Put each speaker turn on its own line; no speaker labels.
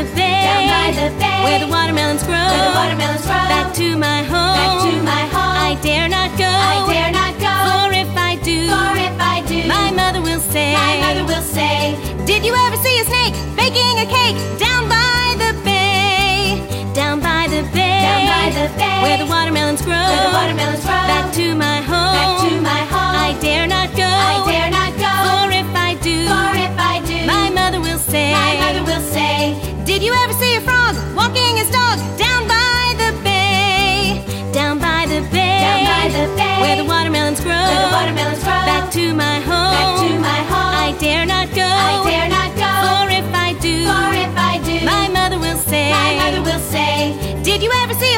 bay,
down by the bay,
where the watermelons grow,
where the watermelons grow.
back to my home,
back to my home.
I dare not go,
I dare not go,
for if I do,
for if I do,
my mother will say,
my mother will say,
did you ever see a snake baking a cake down by the bay, down by the bay,
down by the bay,
where the watermelons grow,
where the watermelons grow.
back to my home,
back to my home.
I dare not go,
I dare not go,
for if I do,
for if I do,
my mother will say,
my mother will say,
did you ever see a frog walking his dog down by the bay, down by the bay,
down by the bay,
where the watermelons grow,
where the watermelons grow.
back to my home,
back to my home.
I dare not go,
I dare not go,
for if I do,
for if I do,
my mother will say,
my mother will say,
did you ever see